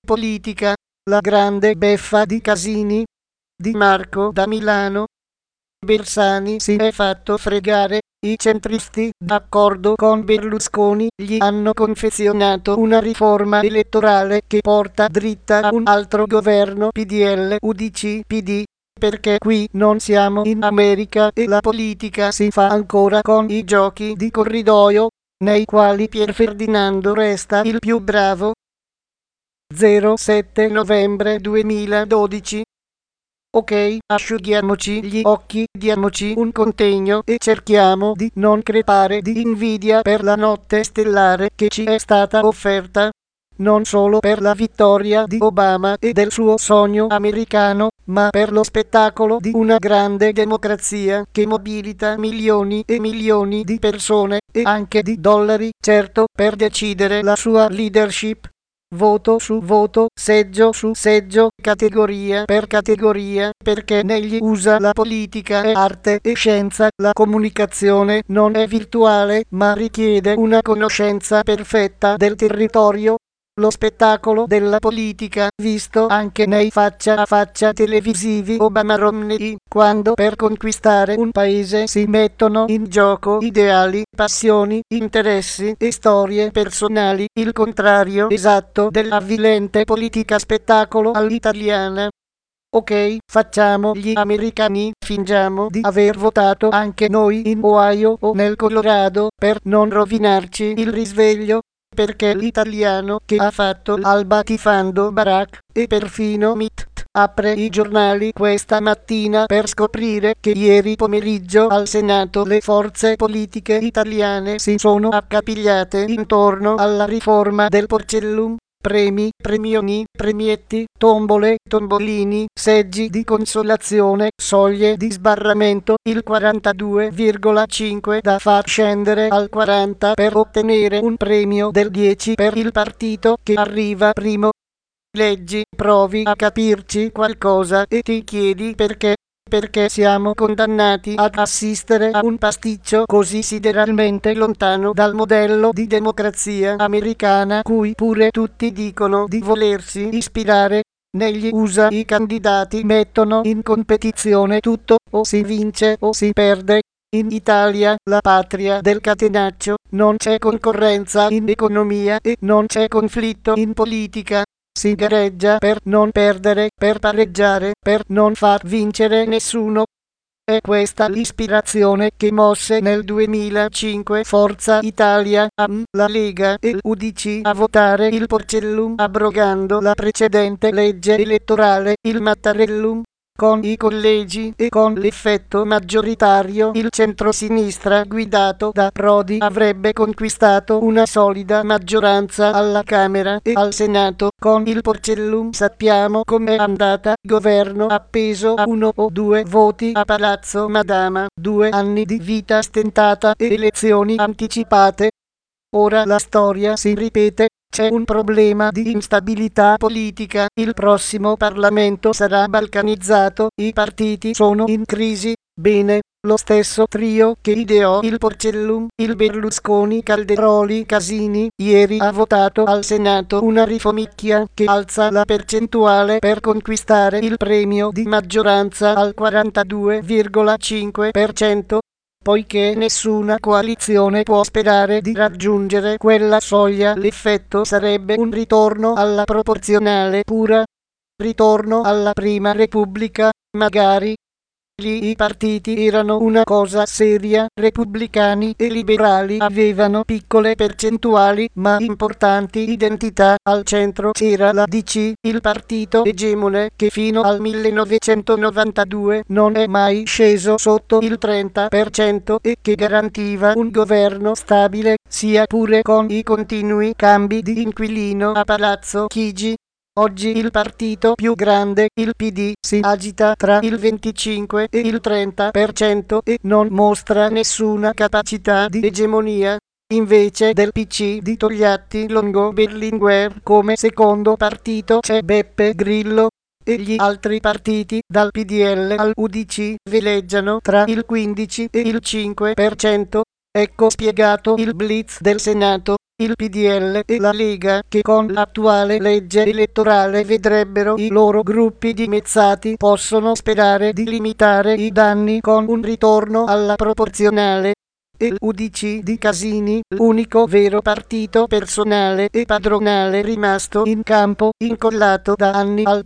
politica, la grande beffa di Casini, Di Marco da Milano. Bersani si è fatto fregare, i centristi, d'accordo con Berlusconi, gli hanno confezionato una riforma elettorale che porta dritta a un altro governo PDL UDC PD, perché qui non siamo in America e la politica si fa ancora con i giochi di corridoio, nei quali Pier Ferdinando resta il più bravo. 07 novembre 2012. Ok, asciughiamoci gli occhi, diamoci un contegno e cerchiamo di non crepare di invidia per la notte stellare che ci è stata offerta. Non solo per la vittoria di Obama e del suo sogno americano, ma per lo spettacolo di una grande democrazia che mobilita milioni e milioni di persone e anche di dollari, certo, per decidere la sua leadership. Voto su voto, seggio su seggio, categoria per categoria, perché negli USA la politica è arte e scienza, la comunicazione non è virtuale, ma richiede una conoscenza perfetta del territorio. Lo spettacolo della politica, visto anche nei faccia a faccia televisivi Obama-Romney, quando per conquistare un paese si mettono in gioco ideali, passioni, interessi e storie personali, il contrario esatto dell'avvilente politica spettacolo all'italiana. Ok, facciamo gli americani, fingiamo di aver votato anche noi in Ohio o nel Colorado, per non rovinarci il risveglio. Perché l'italiano che ha fatto l'alba tifando Barack, e perfino Mitt, apre i giornali questa mattina per scoprire che ieri pomeriggio al Senato le forze politiche italiane si sono accapigliate intorno alla riforma del Porcellum. Premi, premioni, premietti, tombole, tombolini, seggi di consolazione, soglie di sbarramento, il 42,5 da far scendere al 40 per ottenere un premio del 10 per il partito che arriva primo. Leggi, provi a capirci qualcosa e ti chiedi perché. Perché siamo condannati ad assistere a un pasticcio così sideralmente lontano dal modello di democrazia americana cui pure tutti dicono di volersi ispirare. Negli USA i candidati mettono in competizione tutto, o si vince o si perde. In Italia, la patria del catenaccio, non c'è concorrenza in economia e non c'è conflitto in politica. Si gareggia per non perdere, per pareggiare, per non far vincere nessuno. È questa l'ispirazione che mosse nel 2005 Forza Italia, la Lega e l'UDC a votare il Porcellum abrogando la precedente legge elettorale, il Mattarellum. Con i collegi e con l'effetto maggioritario il centrosinistra guidato da Prodi avrebbe conquistato una solida maggioranza alla Camera e al Senato. Con il Porcellum sappiamo com'è andata, governo appeso a 1 o 2 voti a Palazzo Madama, 2 anni di vita stentata e elezioni anticipate. Ora la storia si ripete. C'è un problema di instabilità politica, il prossimo Parlamento sarà balcanizzato, i partiti sono in crisi. Bene, lo stesso trio che ideò il Porcellum, il Berlusconi Calderoli Casini, ieri ha votato al Senato una rifomicchia che alza la percentuale per conquistare il premio di maggioranza al 42,5%. Poiché nessuna coalizione può sperare di raggiungere quella soglia, l'effetto sarebbe un ritorno alla proporzionale pura, ritorno alla prima repubblica, magari. Lì i partiti erano una cosa seria, repubblicani e liberali avevano piccole percentuali ma importanti identità, al centro c'era la DC, il partito egemone che fino al 1992 non è mai sceso sotto il 30% e che garantiva un governo stabile, sia pure con i continui cambi di inquilino a Palazzo Chigi. Oggi il partito più grande, il PD, si agita tra il 25 e il 30% e non mostra nessuna capacità di egemonia. Invece del PC di Togliatti Longo Berlinguer come secondo partito c'è Beppe Grillo e gli altri partiti dal PDL al UDC veleggiano tra il 15 e il 5%. Ecco spiegato il blitz del Senato. il PDL e la Lega, che con l'attuale legge elettorale vedrebbero i loro gruppi dimezzati, possono sperare di limitare i danni con un ritorno alla proporzionale. E l'UDC di Casini, l'unico vero partito personale e padronale rimasto in campo, incollato da anni al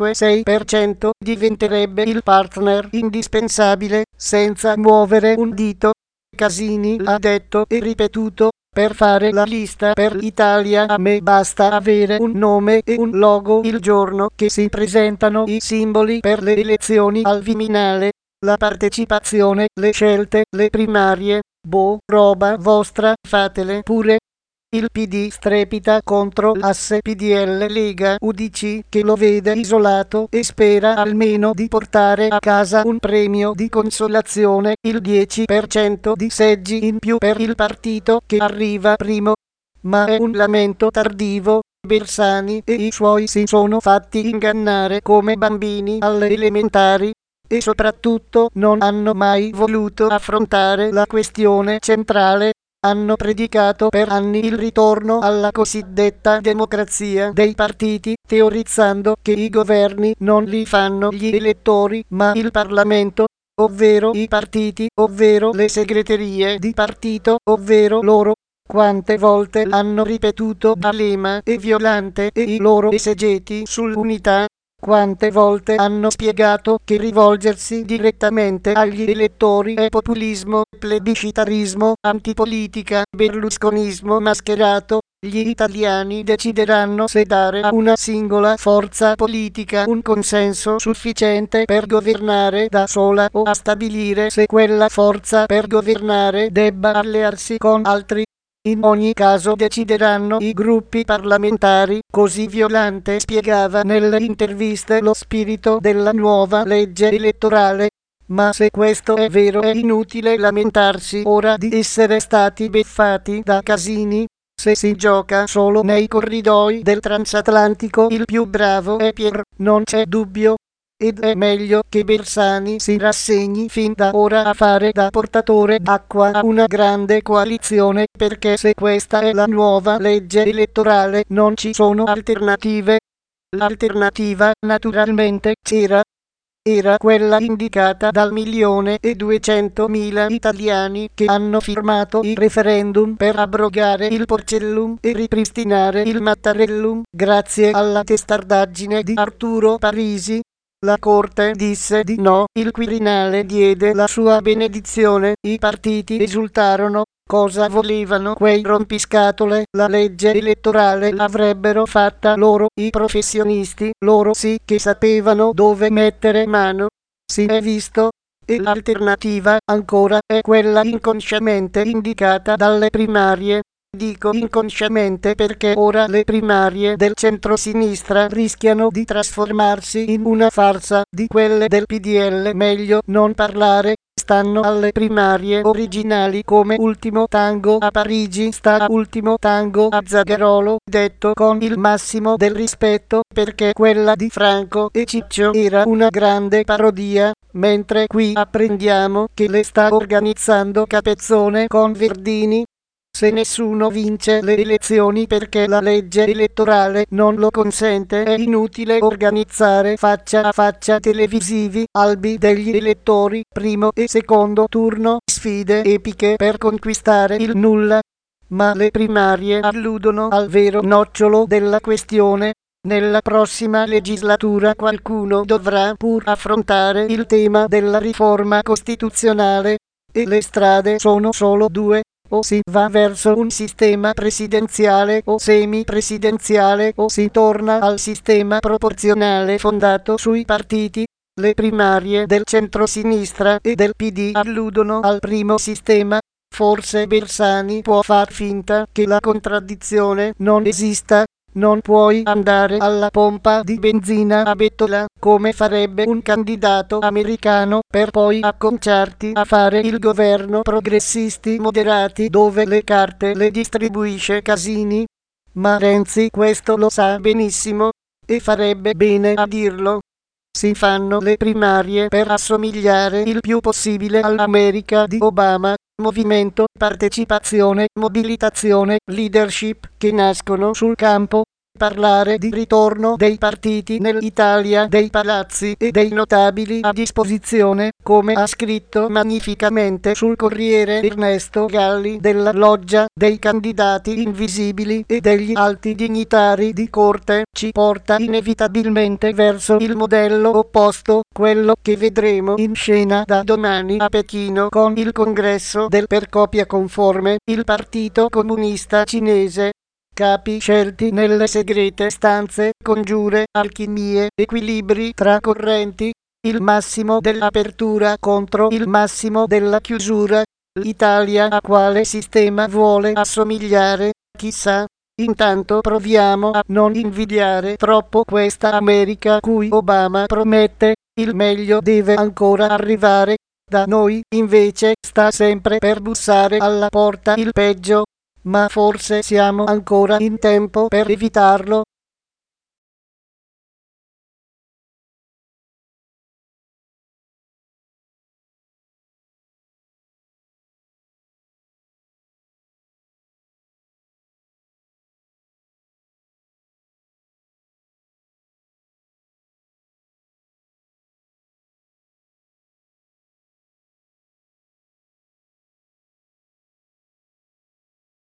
5-6%, diventerebbe il partner indispensabile, senza muovere un dito. Casini ha detto e ripetuto: per fare la lista per l'Italia a me basta avere un nome e un logo il giorno che si presentano i simboli per le elezioni al Viminale. La partecipazione, le scelte, le primarie, boh, roba vostra, fatele pure. Il PD strepita contro l'asse PDL Lega UDC, che lo vede isolato e spera almeno di portare a casa un premio di consolazione, il 10% di seggi in più per il partito che arriva primo. Ma è un lamento tardivo. Bersani e i suoi si sono fatti ingannare come bambini alle elementari. E soprattutto non hanno mai voluto affrontare la questione centrale. Hanno predicato per anni il ritorno alla cosiddetta democrazia dei partiti, teorizzando che i governi non li fanno gli elettori, ma il Parlamento, ovvero i partiti, ovvero le segreterie di partito, ovvero loro. Quante volte hanno ripetuto D'Alema e Violante e i loro esegeti sull'unità? Quante volte hanno spiegato che rivolgersi direttamente agli elettori è populismo, plebiscitarismo, antipolitica, berlusconismo mascherato? Gli italiani decideranno se dare a una singola forza politica un consenso sufficiente per governare da sola o a stabilire se quella forza per governare debba allearsi con altri. In ogni caso decideranno i gruppi parlamentari, così Violante spiegava nelle interviste lo spirito della nuova legge elettorale. Ma se questo è vero è inutile lamentarsi ora di essere stati beffati da Casini. Se si gioca solo nei corridoi del transatlantico il più bravo è Pier, non c'è dubbio. Ed è meglio che Bersani si rassegni fin da ora a fare da portatore d'acqua a una grande coalizione, perché se questa è la nuova legge elettorale non ci sono alternative. L'alternativa naturalmente c'era. Era quella indicata dal 1.200.000 italiani che hanno firmato il referendum per abrogare il Porcellum e ripristinare il Mattarellum, grazie alla testardaggine di Arturo Parisi. La Corte disse di no, il Quirinale diede la sua benedizione, i partiti esultarono. Cosa volevano quei rompiscatole? La legge elettorale l'avrebbero fatta loro, i professionisti, loro sì che sapevano dove mettere mano. Si è visto? E l'alternativa, ancora, è quella inconsciamente indicata dalle primarie. Dico inconsciamente perché ora le primarie del centrosinistra rischiano di trasformarsi in una farsa di quelle del PDL. Meglio non parlare. Stanno alle primarie originali come ultimo tango a Parigi sta ultimo tango a Zagarolo, detto con il massimo del rispetto, perché quella di Franco e Ciccio era una grande parodia, mentre qui apprendiamo che le sta organizzando Capezzone con Verdini. Se nessuno vince le elezioni perché la legge elettorale non lo consente, è inutile organizzare faccia a faccia televisivi, albi degli elettori, primo e secondo turno, sfide epiche per conquistare il nulla. Ma le primarie alludono al vero nocciolo della questione. Nella prossima legislatura qualcuno dovrà pur affrontare il tema della riforma costituzionale, e le strade sono solo due. O si va verso un sistema presidenziale o semipresidenziale o si torna al sistema proporzionale fondato sui partiti. Le primarie del centrosinistra e del PD alludono al primo sistema. Forse Bersani può far finta che la contraddizione non esista. Non puoi andare alla pompa di benzina a bettola, come farebbe un candidato americano, per poi acconciarti a fare il governo progressisti moderati dove le carte le distribuisce Casini. Ma Renzi questo lo sa benissimo, e farebbe bene a dirlo. Si fanno le primarie per assomigliare il più possibile all'America di Obama, movimento, partecipazione, mobilitazione, leadership che nascono sul campo. Parlare di ritorno dei partiti nell'Italia dei palazzi e dei notabili a disposizione, come ha scritto magnificamente sul Corriere Ernesto Galli, della loggia dei candidati invisibili e degli alti dignitari di corte, ci porta inevitabilmente verso il modello opposto, quello che vedremo in scena da domani a Pechino con il congresso del per copia conforme, il Partito Comunista Cinese. Capi scelti nelle segrete stanze, congiure, alchimie, equilibri tra correnti, il massimo dell'apertura contro il massimo della chiusura. L'Italia a quale sistema vuole assomigliare? Chissà. Intanto proviamo a non invidiare troppo questa America cui Obama promette il meglio deve ancora arrivare. Da noi, invece, sta sempre per bussare alla porta il peggio. Ma forse siamo ancora in tempo per evitarlo.